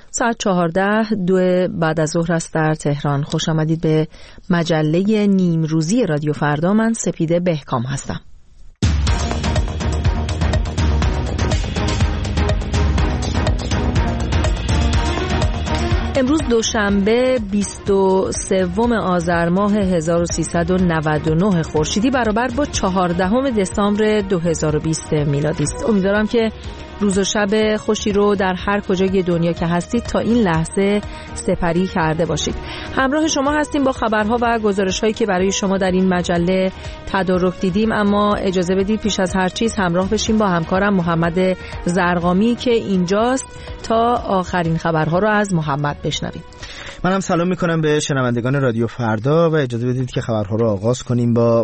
ساعت 14:02 بعد از ظهر است در تهران. خوش آمدید به مجله نیمروزی رادیو فردا. من سپیده بهکام هستم. امروز دوشنبه 23 آذر ماه 1399 خورشیدی برابر با 14 دسامبر 2020 میلادی است. امیدوارم که روز و شب خوشی رو در هر کجای دنیا که هستید تا این لحظه سپری کرده باشید. همراه شما هستیم با خبرها و گزارش‌هایی که برای شما در این مجله تدارک دیدیم، اما اجازه بدید پیش از هر چیز همراه بشیم با همکارم محمد زرقامی که اینجاست تا آخرین خبرها رو از محمد بشنویم. منم سلام میکنم به شنوندگان رادیو فردا و اجازه بدید که خبرها رو آغاز کنیم با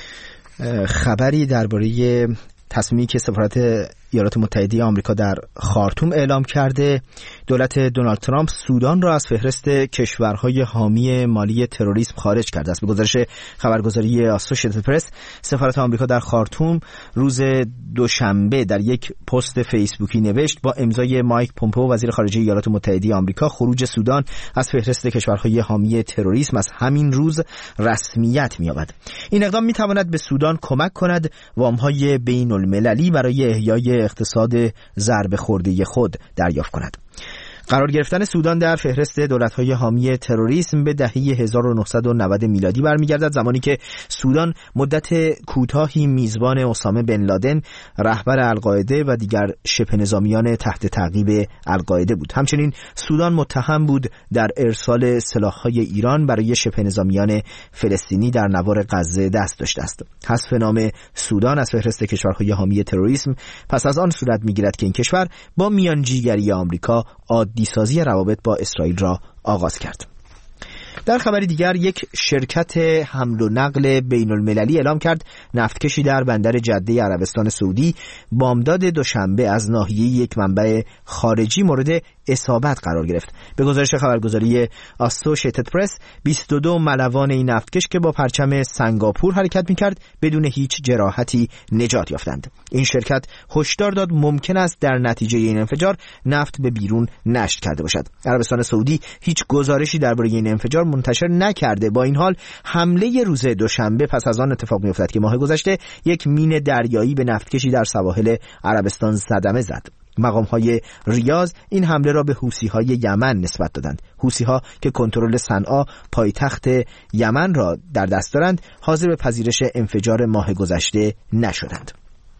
خبری درباره تصمیمی که سفارت ایالات متحده آمریکا در خارتوم اعلام کرده. دولت دونالد ترامپ سودان را از فهرست کشورهای حامی مالی تروریسم خارج کرده است. به گزارش خبرگزاری آسوشیتد پرس، سفارت آمریکا در خارتوم روز دوشنبه در یک پست فیسبوکی نوشت با امضای مایک پومپئو وزیر خارجه ایالات متحده آمریکا خروج سودان از فهرست کشورهای حامی تروریسم از همین روز رسمیت می‌یابد. این اقدام می‌تواند به سودان کمک کند وام‌های بین‌المللی برای احیای اقتصاد ضربه خورده خود دریافت کند. قرار گرفتن سودان در فهرست دولت‌های حامی تروریسم به دهه 1990 میلادی برمیگردد، زمانی که سودان مدت کوتاهی میزبان اسامه بن لادن، رهبر القاعده و دیگر شبه نظامیان تحت تعقیب القاعده بود. همچنین سودان متهم بود در ارسال سلاح‌های ایران برای شبه نظامیان فلسطینی در نوار غزه دست داشته است. حذف نام سودان از فهرست کشورهای حامی تروریسم پس از آن صورت می‌گیرد که این کشور با میانجیگری آمریکا عادی‌سازی روابط با اسرائیل را آغاز کرد. در خبری دیگر، یک شرکت حمل و نقل بین المللی اعلام کرد نفتکشی در بندر جده عربستان سعودی بامداد دوشنبه از ناحیه یک منبع خارجی مورد اصابت قرار گرفت. به گزارش خبرگزاری آسوشیتد پرس، 22 ملوان این نفتکش که با پرچم سنگاپور حرکت می‌کرد بدون هیچ جراحتی نجات یافتند. این شرکت هشدار داد ممکن است در نتیجه این انفجار نفت به بیرون نشت کرده باشد. عربستان سعودی هیچ گزارشی درباره این انفجار منتشر نکرده. با این حال حمله روز دوشنبه پس از آن اتفاق می‌افتد که ماه گذشته یک مین دریایی به نفتکشی در سواحل عربستان صدمه زد. مقام‌های ریاض این حمله را به حوثی‌های یمن نسبت دادند. حوثی‌ها که کنترل صنعا پایتخت یمن را در دست دارند، حاضر به پذیرش انفجار ماه گذشته نشدند.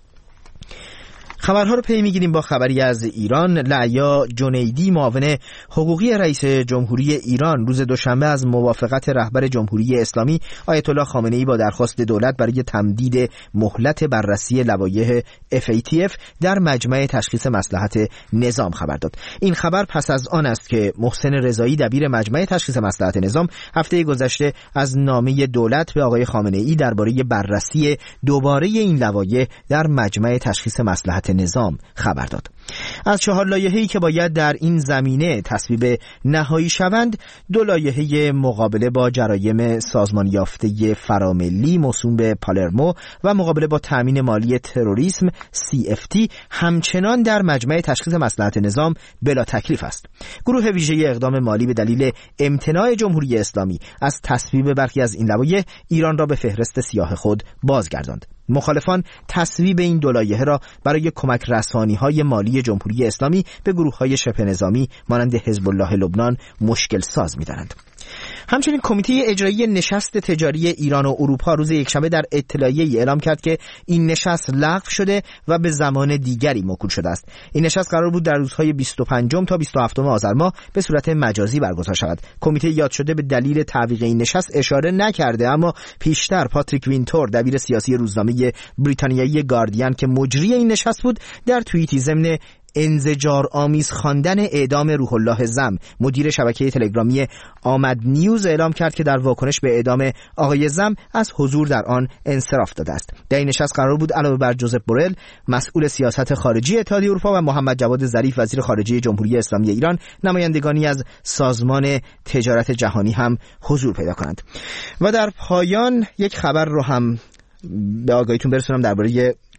خبرها رو پی میگیریم با خبری از ایران. لعیا جنیدی، معاون حقوقی رئیس جمهوری ایران، روز دوشنبه از موافقت رهبر جمهوری اسلامی آیت الله خامنه‌ای با درخواست دولت برای تمدید مهلت بررسی لوایح FATF در مجمع تشخیص مصلحت نظام خبر داد. این خبر پس از آن است که محسن رضایی، دبیر مجمع تشخیص مصلحت نظام، هفته گذشته از نامه دولت به آقای خامنه‌ای درباره بررسی دوباره این لوایح در مجمع تشخیص مصلحت نظام خبر داد. از 4 لایحه‌ای که باید در این زمینه تصویب نهایی شوند، 2 لایحه مقابله با جرایم سازمان یافته فراملی موسوم به پالرمو و مقابله با تامین مالی تروریسم CFT همچنان در مجمع تشخیص مصلحت نظام بلا تکلیف است. گروه ویژه اقدام مالی به دلیل امتناع جمهوری اسلامی از تصویب برخی از این لوایح ایران را به فهرست سیاه خود بازگرداند. مخالفان تصویب این 2 لایحه را برای کمک رسانی‌های مالی جمهوری اسلامی به گروه‌های شبه نظامی مانند حزب الله لبنان مشکل ساز می‌دانند. همچنین کمیته اجرایی نشست تجاری ایران و اروپا روز یکشنبه در اطلاعیه‌ای اعلام کرد که این نشست لغو شده و به زمان دیگری موکول شده است. این نشست قرار بود در روزهای 25 تا 27 آذر ماه به صورت مجازی برگزار شود. کمیته یاد شده به دلیل تعویق این نشست اشاره نکرده، اما پیشتر پاتریک وینتور، دبیر سیاسی روزنامه بریتانیایی گاردین که مجری این نشست بود، در توییتی ضمن انزجار آمیز خواندن اعدام روح الله زم، مدیر شبکه تلگرامی آمد نیوز، اعلام کرد که در واکنش به اعدام آقای زم از حضور در آن انصراف داده است. در این نشست قرار بود علاوه بر جوزف بورل، مسئول سیاست خارجی اتحادیه اروپا، و محمد جواد ظریف، وزیر خارجه جمهوری اسلامی ایران، نمایندگانی از سازمان تجارت جهانی هم حضور پیدا کنند. و در پایان یک خبر رو هم به آگاهیتون برسونم درباره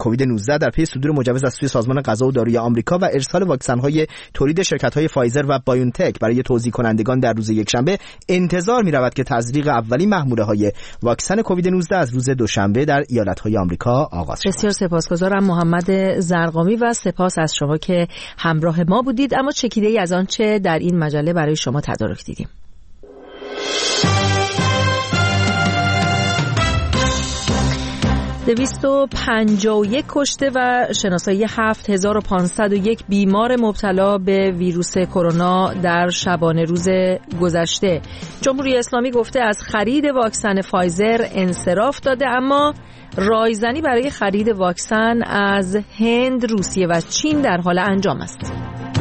کووید 19 در پی صدور مجوز از سوی سازمان غذا و داروی آمریکا و ارسال واکسن‌های تولید شرکت‌های فایزر و بایونتک برای توزیع کنندگان در روز یکشنبه، انتظار می‌رود که تزریق اولین محموله‌های واکسن کووید 19 از روز دوشنبه در ایالت‌های آمریکا آغاز شود. بسیار سپاسگزارم محمد زرقامی و سپاس از شما که همراه ما بودید. اما چکیده‌ای از آنچه در این مجله برای شما تدارک دیدیم. 251 کشته و شناسایی 7501 بیمار مبتلا به ویروس کرونا در شبانه روز گذشته. جمهوری اسلامی گفته از خرید واکسن فایزر انصراف داده، اما رایزنی برای خرید واکسن از هند، روسیه و چین در حال انجام است.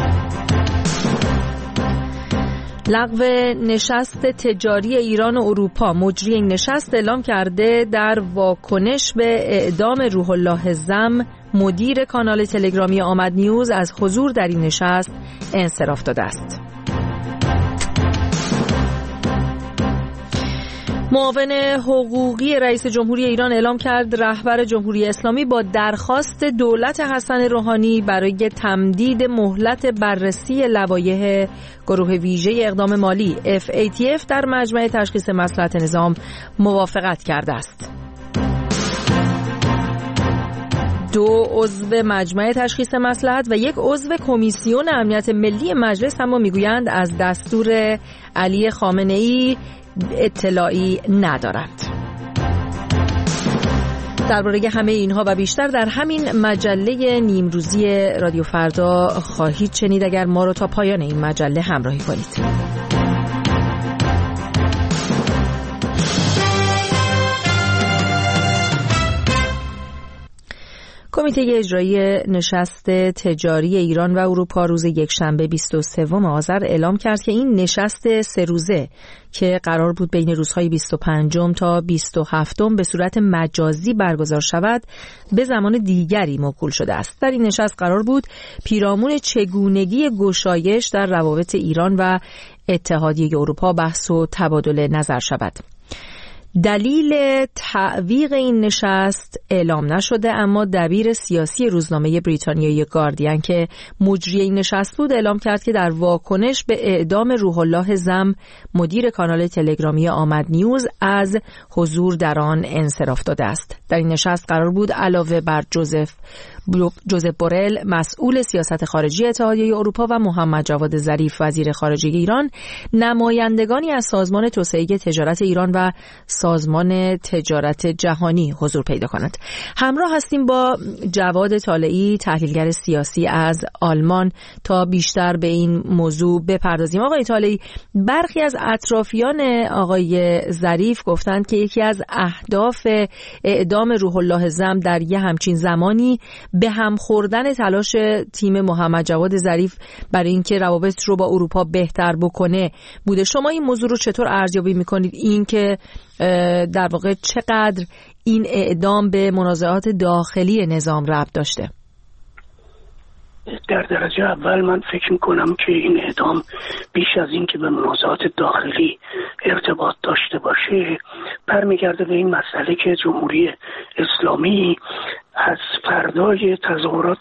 لغو نشست تجاری ایران و اروپا. مجری این نشست اعلام کرده در واکنش به اعدام روح الله زم مدیر کانال تلگرامی آمد نیوز از حضور در این نشست انصراف داده است. معاون حقوقی رئیس جمهوری ایران اعلام کرد رهبر جمهوری اسلامی با درخواست دولت حسن روحانی برای تمدید مهلت بررسی لوایح گروه ویژه اقدام مالی FATF در مجمع تشخیص مصلحت نظام موافقت کرده است. 2 عضو مجمع تشخیص مصلحت و 1 عضو کمیسیون امنیت ملی مجلس اما میگویند از دستور علی خامنه‌ای اطلاعی ندارند. درباره همه اینها و بیشتر در همین مجله نیمروزی رادیو فردا خواهید شنید اگر ما رو تا پایان این مجله همراهی کنید. کمیته اجرایی نشست تجاری ایران و اروپا روز یکشنبه 23 آذر اعلام کرد که این نشست 3 روزه که قرار بود بین روزهای 25 تا 27 به صورت مجازی برگزار شود به زمان دیگری موکول شده است. در این نشست قرار بود پیرامون چگونگی گشایش در روابط ایران و اتحادیه اروپا بحث و تبادل نظر شود. دلیل تعویق این نشست اعلام نشده، اما دبیر سیاسی روزنامه بریتانیایی گاردین که مجری این نشست بود اعلام کرد که در واکنش به اعدام روح الله زم مدیر کانال تلگرامی آمد نیوز از حضور در آن انصراف داده است. در این نشست قرار بود علاوه بر جوزف بورل مسئول سیاست خارجی اتحادیه اروپا و محمد جواد ظریف وزیر خارجه ایران، نمایندگانی از سازمان توسعه تجارت ایران و سازمان تجارت جهانی حضور پیدا کنند. همراه هستیم با جواد طالعی تحلیلگر سیاسی از آلمان تا بیشتر به این موضوع بپردازیم. آقای طالعی، برخی از اطرافیان آقای ظریف گفتند که یکی از اهداف اعدام روح الله زم در یه همچین زمانی به هم خوردن تلاش تیم محمد جواد ظریف برای اینکه روابط رو با اروپا بهتر بکنه بوده. شما این موضوع رو چطور ارزیابی میکنید؟ این که در واقع چقدر این اعدام به منازعات داخلی نظام ربط داشته؟ در درجه اول من فکر میکنم که این اعدام بیش از این که به منازعات داخلی ارتباط داشته باشه برمیگرده به این مسئله که جمهوری اسلامی از فردای تظاهرات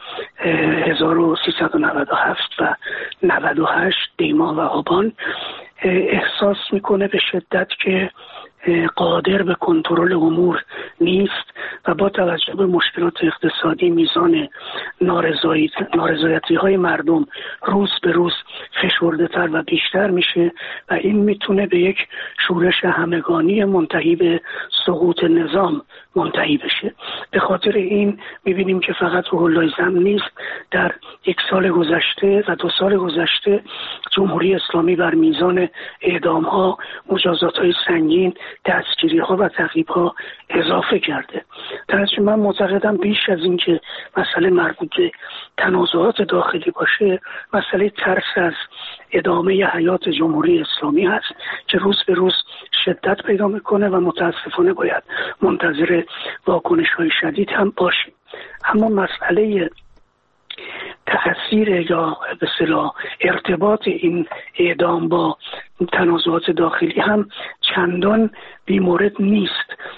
1397 و 98 دی‌ماه و آبان احساس میکنه به شدت که قادر به کنترل امور نیست و با توجه به مشکلات اقتصادی میزان نارضایتی های مردم روز به روز فشرده تر و بیشتر میشه و این میتونه به یک شورش همگانی منتهی به سقوط نظام منتهی بشه. به خاطر این میبینیم که فقط روح الله زم نیست، در 1 سال گذشته و 2 سال گذشته جمهوری اسلامی بر میزان اعدام ها، مجازات های سنگین، دستگیری ها و تعقیب ها اضافه کرده. در نتیجه من معتقدم بیش از این که مسئله مربوط به تنازعات داخلی باشه، مسئله ترس از ادامه حیات جمهوری اسلامی هست که روز به روز شدت پیدا میکنه و متاسفانه باید منتظر واکنش های شدید هم باشیم. اما مسئله تأثیر یا به اصطلاح ارتباط این اعدام با تنازعات داخلی هم چندان بی‌مورد نیست.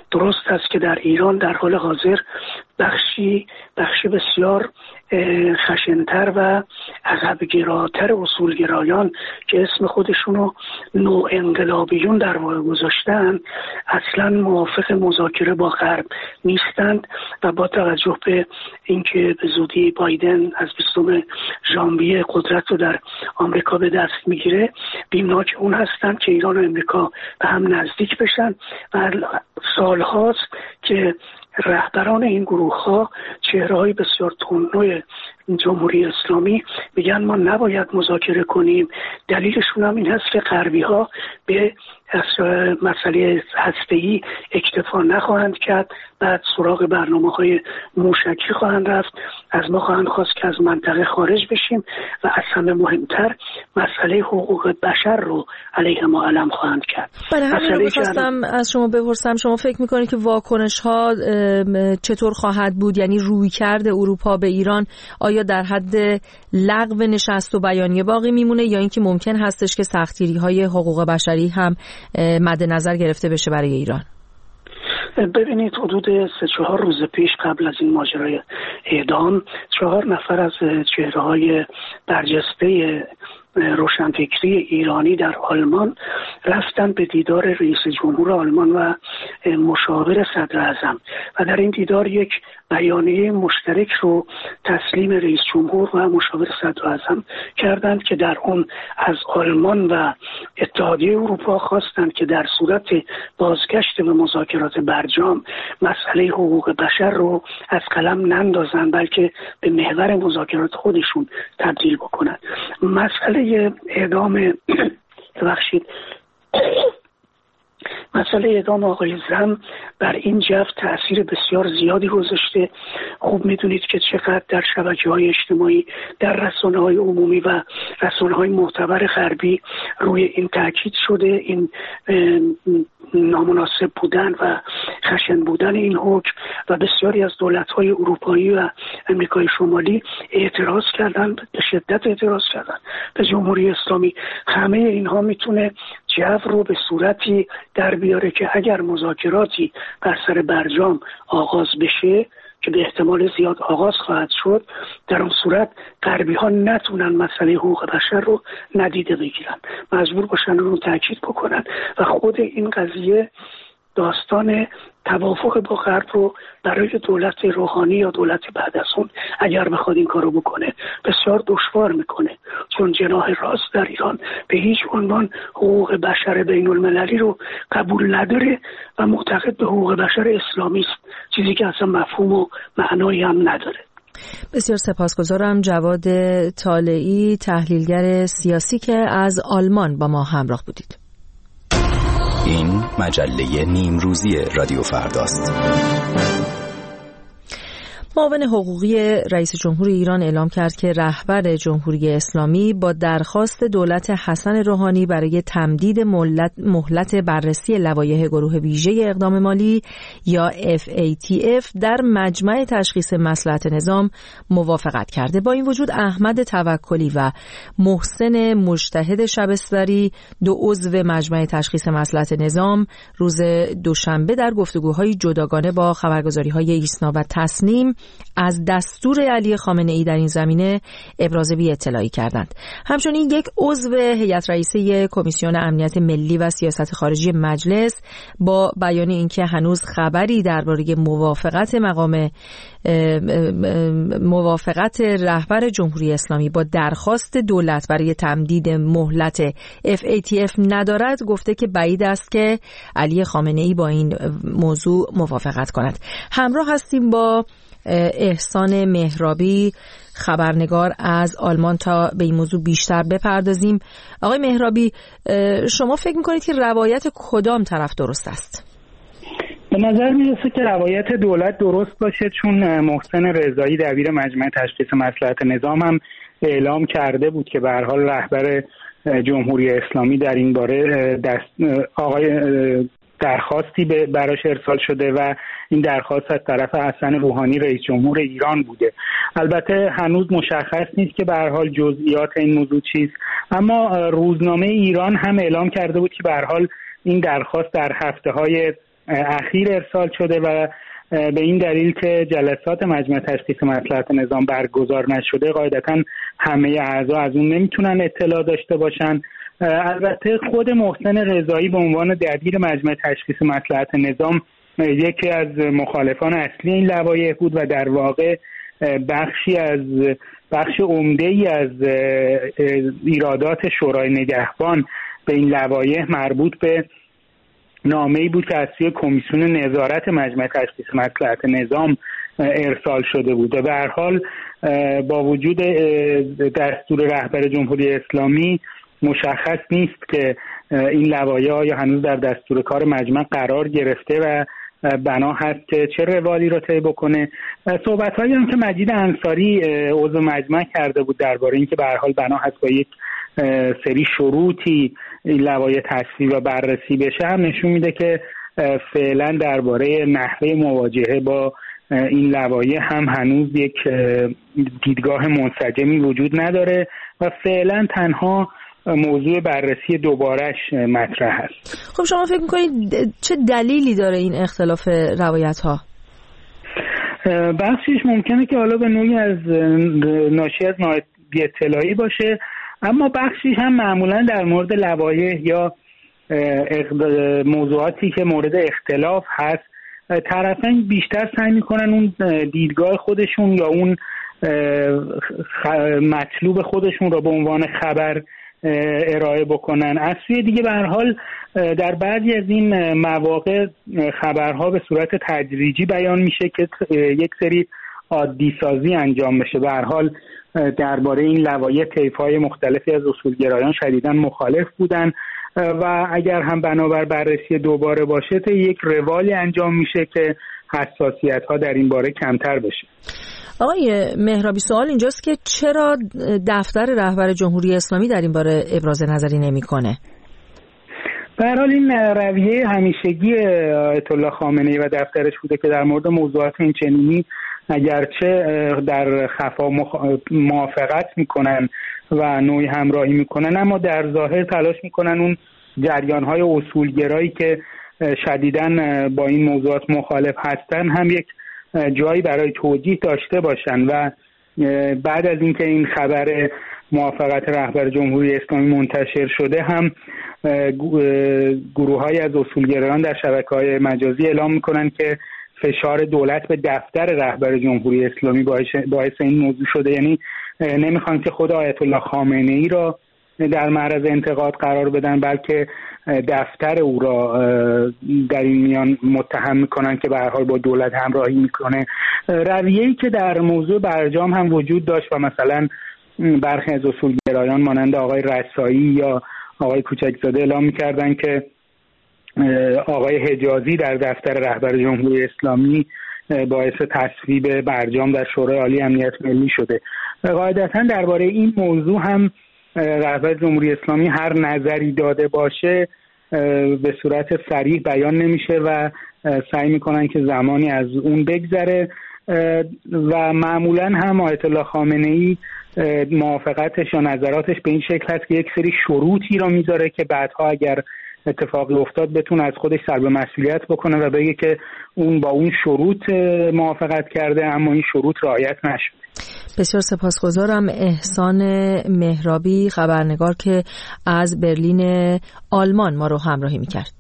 درست است که در ایران در حال حاضر بخشی بسیار خشنتر و عقب‌گراتر اصولگرایان که اسم خودشونو نو انقلابیون در واقع گذاشتن اصلا موافق مذاکره با غرب نیستند و با توجه به اینکه به زودی بایدن از 20 ژانویه قدرت رو در آمریکا به دست میگیره بیمناک اون هستند که ایران و امریکا به هم نزدیک بشن و سالهاست که رهبران این گروه‌ها چهره‌های بسیار تندروی جمهوری اسلامی میگن ما نباید مذاکره کنیم. دلیلشون هم این هست که غربی‌ها به مسئله هسته‌ای اکتفا نخواهند کرد، بعد سراغ برنامه‌های موشکی خواهند رفت، از ما خواهند خواست که از منطقه خارج بشیم و از همه مهمتر مسئله حقوق بشر رو علیه ما علم خواهند کرد. برای همین رو بخواستم از شما بپرسم، شما فکر می‌کنید که واکنش‌ها چطور خواهد بود؟ یعنی رویکرد اروپا به ایران آیا در حد لغو نشست و بیانیه باقی میمونه یا اینکه ممکن هستش که سختگیری‌های حقوق بشری هم مد نظر گرفته بشه برای ایران؟ ببینید حدود 3-4 روز پیش قبل از این ماجرای اعدام 4 نفر از چهره‌های برجسته روشنفکری ایرانی در آلمان رفتن به دیدار رئیس جمهور آلمان و مشاور صدر اعظم و در این دیدار یک بیانیه مشترک رو تسلیم رئیس جمهور و مشاور صدر اعظم کردند که در اون از آلمان و اتحادیه اروپا خواستند که در صورت بازگشت به مذاکرات برجام مسئله حقوق بشر رو از قلم نندازن بلکه به محور مذاکرات خودشون تبدیل بکنند. مسئله مسئله اعدام آقای زم بر این جو تأثیر بسیار زیادی گذاشته. خوب میدونید که چقدر در شبکه‌های اجتماعی، در رسانه‌های عمومی و رسانه‌های معتبر غربی روی این تاکید شده، این نامناسب بودن و خشن بودن این حکم و بسیاری از دولت‌های اروپایی و امریکای شمالی اعتراض کردن، به شدت اعتراض کردن به جمهوری اسلامی. همه اینها میتونه جو رو به صورتی در بیاره که اگر مذاکراتی بر سر برجام آغاز بشه که به احتمال زیاد آغاز خواهد شد، در اون صورت غربی ها نتونن مسئله حقوق بشر رو ندیده بگیرن، مجبور باشن رو تاکید بکنن و خود این قضیه داستان توافق با غرب رو برای دولت روحانی یا دولت بعد از اون اگر بخواد این کارو بکنه بسیار دشوار میکنه، چون جناح راست در ایران به هیچ عنوان حقوق بشر بین المللی رو قبول نداره و معتقد به حقوق بشر اسلامی است، چیزی که اصلا مفهوم و معنایی هم نداره. بسیار سپاسگزارم. جواد طالعی، تحلیلگر سیاسی که از آلمان با ما همراه بودید. این مجله نیمروزی رادیو فرداست. معاون حقوقی رئیس جمهور ایران اعلام کرد که رهبر جمهوری اسلامی با درخواست دولت حسن روحانی برای تمدید مهلت بررسی لوایح گروه ویژه اقدام مالی یا FATF در مجمع تشخیص مصلحت نظام موافقت کرده. با این وجود احمد توکلی و محسن مجتهد شبستری، 2 عضو مجمع تشخیص مصلحت نظام، روز دوشنبه در گفتگوهای جداگانه با خبرگزاری‌های ایسنا و تسنیم از دستور علی خامنه ای در این زمینه ابراز بی‌اطلاعی کردند. همچنین یک عضو هیئت رئیسه کمیسیون امنیت ملی و سیاست خارجی مجلس با بیان اینکه هنوز خبری درباره موافقت رهبر جمهوری اسلامی با درخواست دولت برای تمدید مهلت FATF ندارد، گفته که بعید است که علی خامنه ای با این موضوع موافقت کند. همراه هستیم با احسان مهرابی، خبرنگار از آلمان، تا به این موضوع بیشتر بپردازیم. آقای مهرابی، شما فکر میکنید که روایت کدام طرف درست است؟ به نظر میرسه که روایت دولت درست باشه، چون محسن رضایی دبیر مجمع تشخیص مصلحت نظام هم اعلام کرده بود که به هر حال رهبر جمهوری اسلامی در این باره درخواستی براش ارسال شده و این درخواست از طرف حسن روحانی رئیس جمهور ایران بوده. البته هنوز مشخص نیست که به هر حال جزئیات این موضوع چیست، اما روزنامه ایران هم اعلام کرده بود که به هر حال این درخواست در هفته‌های اخیر ارسال شده و به این دلیل که جلسات مجمع تشخیص مصلحت نظام برگزار نشده قاعدتاً همه اعضا از اون نمیتونن اطلاع داشته باشن. البته خود محسن رضایی به عنوان دبیر مجمع تشخیص مصلحت نظام یکی از مخالفان اصلی این لوایح بود و در واقع بخش عمده‌ای از ایرادات شورای نگهبان به این لوایح مربوط به نامه‌ای بود که از سوی کمیسیون نظارت مجمع تشخیص مصلحت نظام ارسال شده بود و به هر حال با وجود دستور رهبر جمهوری اسلامی مشخص نیست که این لوایح یا هنوز در دستور کار مجمع قرار گرفته و بنا هست که چه روالی را طی بکنه. صحبت‌هایی هم که مجید انصاری عضو مجمع کرده بود درباره اینکه به هر حال بنا هست با یک سری شروطی این لوایح تصویب و بررسی بشه هم نشون میده که فعلا درباره نحوه مواجهه با این لوایح هم هنوز یک دیدگاه منسجمی وجود نداره و فعلا تنها موضوع بررسی دوبارش مطرح است. خب شما فکر می‌کنید چه دلیلی داره این اختلاف روایت‌ها؟ بخشش ممکنه که حالا به نوعی از ناشی از نااطلاعی اطلاعی باشه، اما بخشش هم معمولا در مورد لوایح یا موضوعاتی که مورد اختلاف هست طرفین بیشتر سعی میکنن اون دیدگاه خودشون یا اون مطلوب خودشون را به عنوان خبر ارائه بکنن. از سوی دیگه به هر حال در بعضی از این مواقع خبرها به صورت تدریجی بیان میشه که یک سری عادی سازی انجام بشه. به هر حال درباره این لوایح طیف‌های مختلفی از اصولگرایان شدیداً مخالف بودن و اگر هم بنابر بررسی دوباره باشه تا یک روالی انجام میشه که حساسیت‌ها در این باره کمتر بشه. آقای مهرابی، سوال اینجاست که چرا دفتر رهبر جمهوری اسلامی در این باره ابراز نظری نمی‌کنه؟ به هر حال این رویه همیشگی آیت الله خامنه‌ای و دفترش بوده که در مورد موضوعات این چنینی اگرچه در خفا موافقت میکنن و نوعی همراهی میکنن، اما در ظاهر تلاش میکنن اون جریان‌های اصولگرایی که شدیداً با این موضوعات مخالف هستن هم یک جایی برای توجیه داشته باشن و بعد از اینکه این خبر موافقت رهبر جمهوری اسلامی منتشر شده هم گروه‌های از اصولگرایان در شبکه‌های مجازی اعلام میکنن که فشار دولت به دفتر رهبر جمهوری اسلامی باعث این موضوع شده، یعنی نمیخوان که خود آیت الله خامنه‌ای را در معرض انتقاد قرار بدن بلکه دفتر او را در این میان متهم میکنن که به هر حال با دولت همراهی میکنه. رویه‌ای که در موضوع برجام هم وجود داشت و مثلا برخی از اصولگرایان مانند آقای رسایی یا آقای کوچکزاده اعلام میکردن که آقای حجازی در دفتر رهبر جمهوری اسلامی باعث تصویب برجام در شورای عالی امنیت ملی شده. قاعدتاً درباره این موضوع هم رهبر جمهوری اسلامی هر نظری داده باشه به صورت صریح بیان نمیشه و سعی میکنن که زمانی از اون بگذره و معمولاً هم آیت الله خامنه‌ای موافقتش یا نظراتش به این شکل هست که یک سری شروطی را میذاره که بعدها اگر اتفاقی افتاد بتونه از خودش سلب مسئولیت بکنه و بگه که اون با اون شروط موافقت کرده اما این شروط رعایت نشده. بسیار سپاسگزارم. احسان مهرابی، خبرنگار که از برلین آلمان ما رو همراهی میکرد.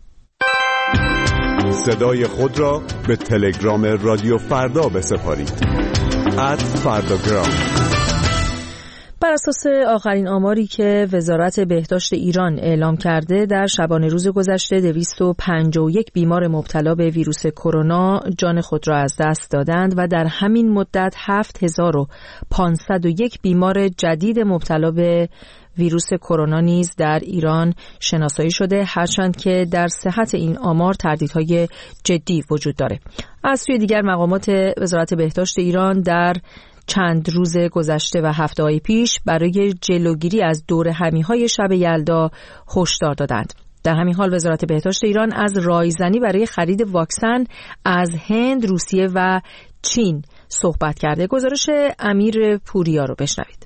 صدای خود را به تلگرام رادیو فردا بسپارید. @فرdagram. بر اساس آخرین آماری که وزارت بهداشت ایران اعلام کرده، در شبانه روز گذشته 251 بیمار مبتلا به ویروس کرونا جان خود را از دست دادند و در همین مدت 7501 بیمار جدید مبتلا به ویروس کرونا نیز در ایران شناسایی شده، هرچند که در صحت این آمار تردیدهای جدی وجود داره. از سوی دیگر مقامات وزارت بهداشت ایران در چند روز گذشته و هفته‌های پیش برای جلوگیری از دورهمی‌های شب یلدا هشدار دادند. در همین حال وزارت بهداشت ایران از رایزنی برای خرید واکسن از هند، روسیه و چین صحبت کرده. گزارش امیر پوریا رو بشنوید.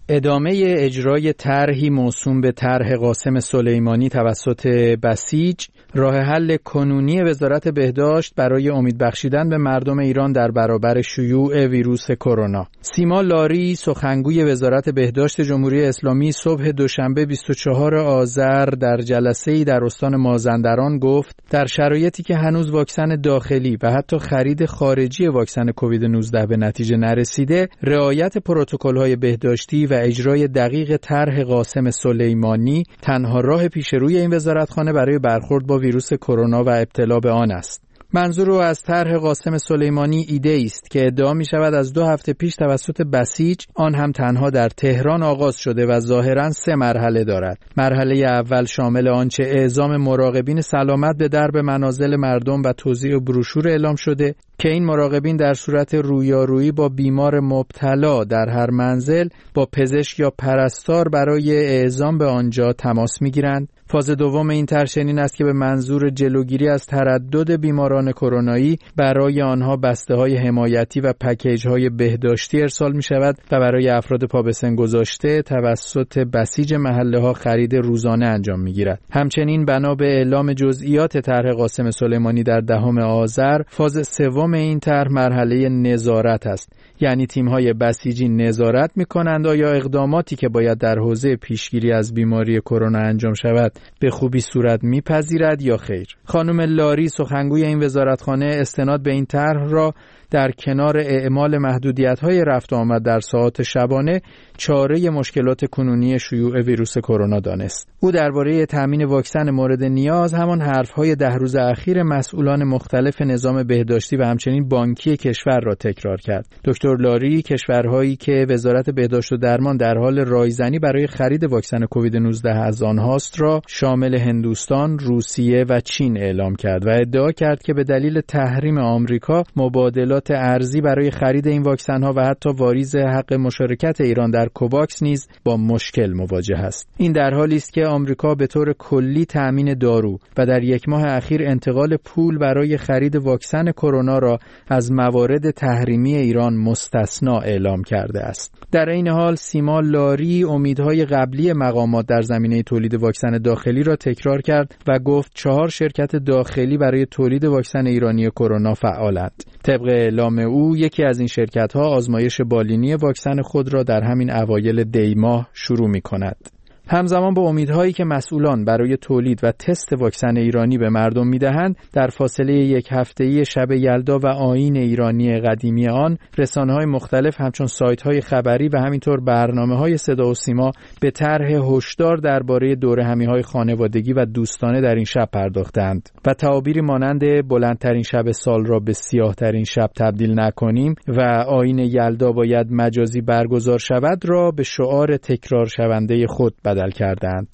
ادامه اجرای طرحی موسوم به طرح قاسم سلیمانی توسط بسیج، راه حل کنونی وزارت بهداشت برای امید بخشیدن به مردم ایران در برابر شیوع ویروس کرونا. سیما لاری، سخنگوی وزارت بهداشت جمهوری اسلامی، صبح دوشنبه 24 آذر در جلسه‌ای در استان مازندران گفت در شرایطی که هنوز واکسن داخلی و حتی خرید خارجی واکسن کووید 19 به نتیجه نرسیده، رعایت پروتکل‌های بهداشتی و اجرای دقیق طرح قاسم سلیمانی تنها راه پیش روی این وزارتخانه برای برخورد با ویروس کرونا و ابتلا به آن است. منظور او از طرح قاسم سلیمانی ایده است که ادعا می شود از 2 هفته پیش توسط بسیج، آن هم تنها در تهران آغاز شده و ظاهراً 3 مرحله دارد. مرحله اول شامل آنچه اعزام مراقبین سلامت به درب منازل مردم و توزیع بروشور اعلام شده که این مراقبین در صورت رویارویی با بیمار مبتلا در هر منزل با پزشک یا پرستار برای اعزام به آنجا تماس می‌گیرند. فاز دوم این طرح چنین است که به منظور جلوگیری از تردد بیماران کرونایی برای آنها بسته‌های حمایتی و پکیج‌های بهداشتی ارسال می‌شود و برای افراد پا به سن گذاشته توسط بسیج محله‌ها خرید روزانه انجام می‌گیرد. همچنین بنا به اعلام جزئیات طرح قاسم سلیمانی در 10 آذر، فاز سوم این طرح مرحله نظارت است. یعنی تیم‌های بسیجی نظارت می‌کنند آیا اقداماتی که باید در حوزه پیشگیری از بیماری کرونا انجام شود به خوبی صورت می‌پذیرد یا خیر. خانم لاری، سخنگوی این وزارتخانه، استناد به این طرح را در کنار اعمال محدودیت‌های رفت و آمد در ساعات شبانه چاره مشکلات کنونی شیوع ویروس کرونا دانست. او درباره تامین واکسن مورد نیاز همان حرف‌های 10 روز اخیر مسئولان مختلف نظام بهداشتی و همچنین بانکی کشور را تکرار کرد. دکتر لاری کشورهایی که وزارت بهداشت و درمان در حال رایزنی برای خرید واکسن کووید 19 از آنهاست را شامل هندوستان، روسیه و چین اعلام کرد و ادعا کرد که به دلیل تحریم آمریکا مبادلات ارزی برای خرید این واکسن ها و حتی واریز حق مشارکت ایران در کوواکس نیز با مشکل مواجه است. این در حالی است که آمریکا به طور کلی تأمین دارو و در 1 ماه اخیر انتقال پول برای خرید واکسن کرونا را از موارد تحریمی ایران مستثنا اعلام کرده است. در این حال سیما لاری امیدهای قبلی مقامات در زمینه تولید واکسن داخلی را تکرار کرد و گفت 4 شرکت داخلی برای تولید واکسن ایرانی کرونا فعالند. طبق اعلام او یکی از این شرکت‌ها آزمایش بالینی واکسن خود را در همین اوایل دی ماه شروع می‌کند. همزمان با امیدهایی که مسئولان برای تولید و تست واکسن ایرانی به مردم می‌دهند، در فاصله 1 هفته‌ای شب یلدا و آیین ایرانی قدیمی آن، رسانه‌های مختلف همچون سایت‌های خبری و همینطور برنامه‌های صدا و سیما به طرح هشدار درباره دورهمی‌های خانوادگی و دوستانه در این شب پرداختند و تعابیری مانند بلندترین شب سال را به سیاه‌ترین شب تبدیل نکنیم و آیین یلدا باید مجازی برگزار شود را به شعار تکرار شونده خود بدل کردند.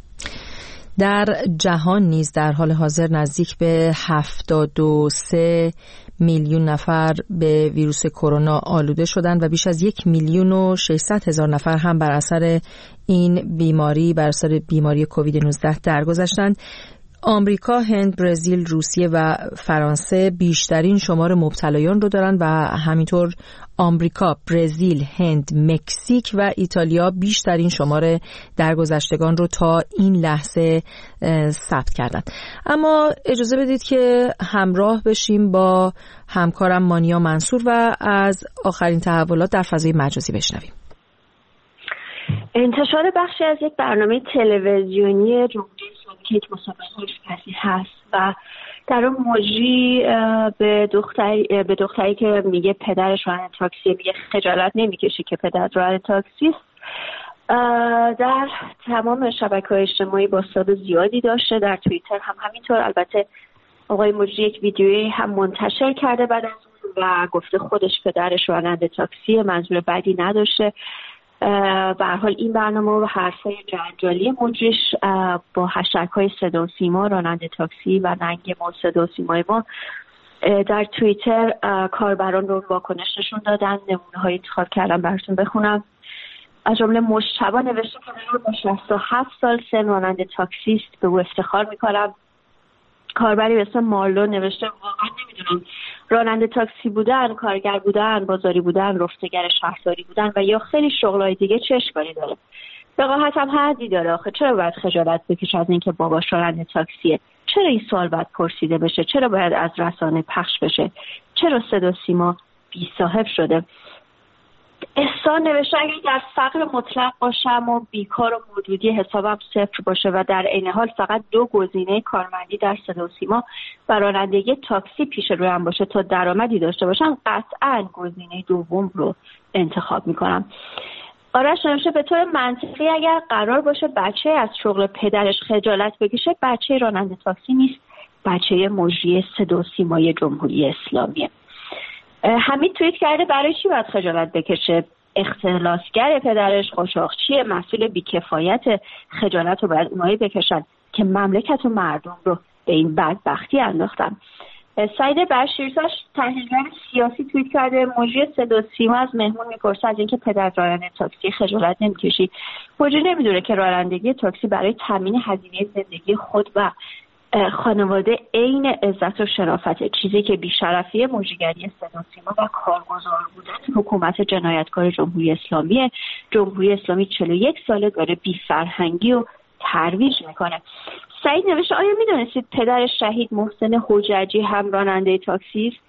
در جهان نیز در حال حاضر نزدیک به 73 میلیون نفر به ویروس کرونا آلوده شدند و بیش از 1,600,000 نفر هم بر اثر این بیماری، بر اثر بیماری کووید 19 درگذشتند. آمریکا، هند، برزیل، روسیه و فرانسه بیشترین شمار مبتلایان رو دارن و همینطور آمریکا، برزیل، هند، مکزیک و ایتالیا بیشترین شمار درگذشتگان رو تا این لحظه ثبت کردند. اما اجازه بدید که همراه بشیم با همکارم مانیا منصور و از آخرین تحولات در فضای مجازی بشنویم. انتشار بخشی از یک برنامه تلویزیونی جمهوری اسلامی که یک مسابقه آشپزی هست و در اون مجری به دختری که میگه پدرش راننده تاکسی، میگه خجالت نمیکشی که پدر راننده تاکسی است، در تمام شبکه‌های اجتماعی بازتاب زیادی داشته. در توییتر هم همینطور. البته آقای مجری یک ویدیویی هم منتشر کرده بعد از اون و گفته خودش پدرش راننده تاکسی، منظور بدی نداشته. به هر حال این برنامه و حرفای جنجالی مجریش با هشتگ‌های صدا و سیما، راننده تاکسی و ننگ ما، صدا و سیمای ما در توییتر کاربران رو واکنش نشون دادن. نمونه‌های انتخاب کردم براتون بخونم. از جمله مجتبی نوشته که من با 67 سال سن راننده تاکسی است، به او افتخار می‌کنم. کاربری به اسم مارلو نوشته واقعا نمیدونم راننده تاکسی بودن، کارگر بودن، بازاری بودن، رفتگر شهرداری بودن و یا خیلی شغلای دیگه چه اشکالی داره؟ وقاحت هم حدی داره. آخه چرا باید خجالت بکشه از اینکه باباش راننده تاکسیه؟ چرا این سوال باید پرسیده بشه؟ چرا باید از رسانه پخش بشه؟ چرا صدا سیما بی صاحب شده؟ احسان نوشته اگر در فقر مطلق باشم و بیکار و موجودی حسابم صفر باشه و در عین حال فقط 2 گزینه کارمندی در صدا و سیما و رانندگی تاکسی پیش رویم باشه تا درآمدی داشته باشم، قطعاً گزینه دوم رو انتخاب میکنم. آرش نوشته به طور منطقی اگر قرار باشه بچه از شغل پدرش خجالت بکشه، بچه راننده تاکسی نیست، بچه مجری صدا و سیمای جمهوری اسلامیه. حمید توییت کرده برای چی باید خجالت بکشه؟ اختلاسگر پدرش، قاچاقچی، مسئول بیکفایت، خجالت رو باید اونایی بکشن که مملکت و مردم رو به این بدبختی انداختن. سعید بشیرزاش تحلیلگر سیاسی توییت کرده مجری صدا و سیما از مهمون میپرسه از اینکه پدر راننده تاکسی خجالت نمیکشی. مجری نمیدونه که رانندگی تاکسی برای تامین هزینه زندگی خود و خانواده عین عزت و شرافته، چیزی که بی‌شرفی مجریگری صدا و سیما و کارگزار بودن حکومت جنایتکار جمهوری اسلامی 41 ساله داره بی‌فرهنگی و ترویج میکنه. سعید نوشته آیا میدونستید پدر شهید محسن حججی هم راننده تاکسی است؟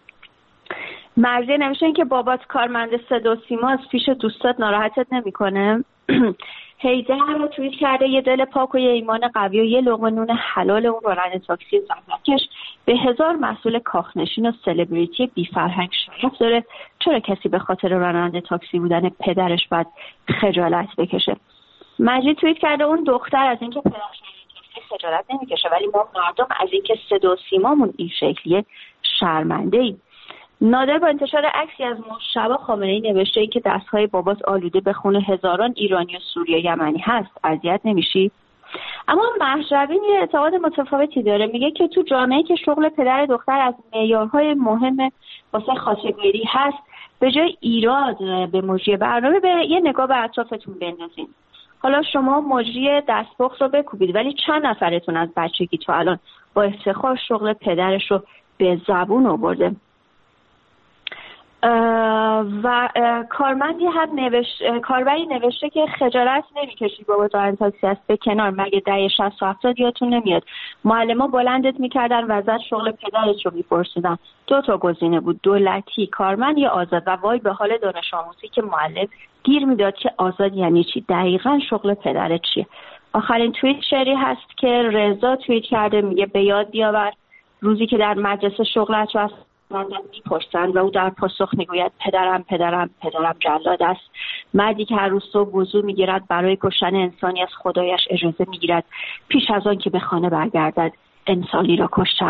مرزی نوشته این که بابات کارمند صدا و سیما از پیش دوستات ناراحتت نمیکنه؟ هیدر رو توییت کرده یه دل پاک و یه ایمان قوی و یه لقمه نون حلال اون راننده تاکسی زحمتکش به 1000 مسئول کاخنشین و سلبریتی بی فرهنگ شرف داره. چرا کسی به خاطر راننده تاکسی بودن پدرش باید خجالت بکشه؟ مجید توییت کرده اون دختر از اینکه پدرش تاکسی خجالت نمیکشه ولی ما مردم از اینکه صدا و سیمامون این شکلیه شرمنده ایم. نادر با انتشار عکسی از مجتبی خامنه‌ای نوشته که دست‌های بابات آلوده به خون هزاران ایرانی و سوری یمنی هست، اذیت نمیشی؟ اما مهرجوین یه اعتقاد متفاوتی داره، میگه که تو جامعه‌ای که شغل پدر دختر از معیارهای مهم واسه خاصگیری هست، به جای ایراد به مجری برنامه به یه نگاه به اطرافتون بندازین. حالا شما مجری دستپخت رو بکوبید ولی چند نفرتون از بچگی تا الان با افتخار شغل پدرش رو به زبون آورده؟ و کارمندی هم کاربری نوشته که خجالت نمیکشی بابا راننده تاکسی است به کنار، مگه دهه 60 و 70 یادتون نمیاد معلما بلندت میکردن و ازت شغل پدرت رو میپرسیدن. 2 تا گزینه بود، دولتی، کارمند یا آزاد، و وای به حال دانش آموزی که معلم گیر میداد که آزاد یعنی چی، دقیقاً شغل پدرت چیه. آخرین توییت شعری هست که رضا توییت کرده، میگه به یاد بیاور روزی که در مدرسه شغلت رو میپرسند و او در پاسخ میگوید پدرم جلاد است، مردی که هر روز صبح وضو میگیرد برای کشتن انسانی از خدایش اجازه میگیرد پیش از آن که به خانه برگردد انسانی را کشته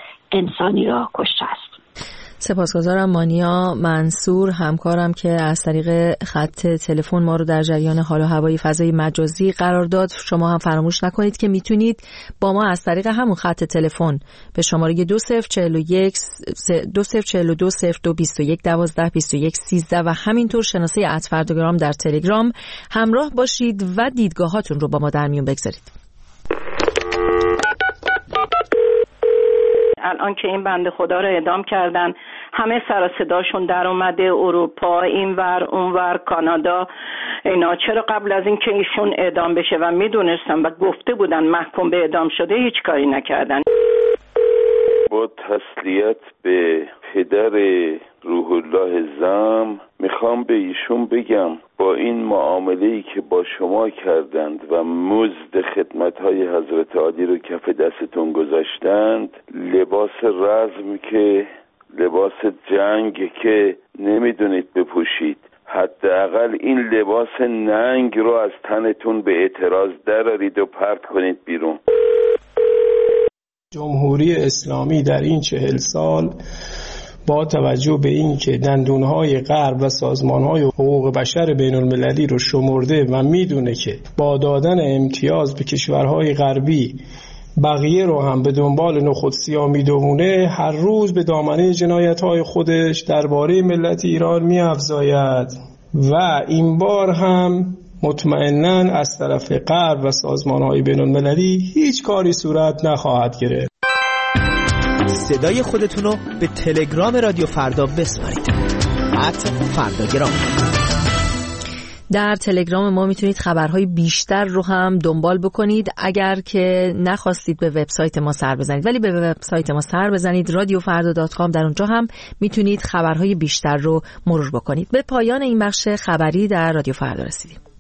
است. سپاسگزارم مانیا منصور همکارم که از طریق خط تلفن ما رو در جریان حال و هوای فضای مجازی قرار داد. شما هم فراموش نکنید که میتونید با ما از طریق همون خط تلفن به شماره 2041 2042 0221 12 21 13 و همینطور شناسه @فرداگرام در تلگرام همراه باشید و دیدگاهاتون رو با ما در میون بگذارید. الان که این بنده خدا رو اعدام کردن، همه سر صداشون در اومده، اروپا، اینور اونور، کانادا، اینا. چرا قبل از این که ایشون اعدام بشه و میدونستن و گفته بودن محکوم به اعدام شده هیچ کاری نکردن؟ با تسلیت به پدر روح الله زم میخوام به ایشون بگم با این معامله‌ای که با شما کردند و مزد خدمت‌های حضرت عالی رو کف دستتون گذاشتند، لباس رزم که لباس جنگ که نمیدونید بپوشید، حداقل این لباس ننگ رو از تنتون به اعتراض درارید و پرت کنید بیرون. جمهوری اسلامی در این 40 سال با توجه به این که دندونهای غرب و سازمانهای حقوق بشر بین المللی رو شمرده و میدونه که با دادن امتیاز به کشورهای غربی بقیه رو هم به دنبال نخود سیاه میدونه، هر روز به دامنه جنایت‌های خودش درباره ملت ایران می‌افزاید و این بار هم مطمئناً از طرف غرب و سازمان‌های بین المللی هیچ کاری صورت نخواهد گرفت. صدای خودتون رو به تلگرام رادیو فردا بسپارید. @فرداگرام. در تلگرام ما میتونید خبرهای بیشتر رو هم دنبال بکنید. اگر که نخواستید به وبسایت ما سر بزنید ولی به وبسایت ما سر بزنید radiofarda.com، در اونجا هم میتونید خبرهای بیشتر رو مرور بکنید. به پایان این بخش خبری در رادیو فردا رسیدیم.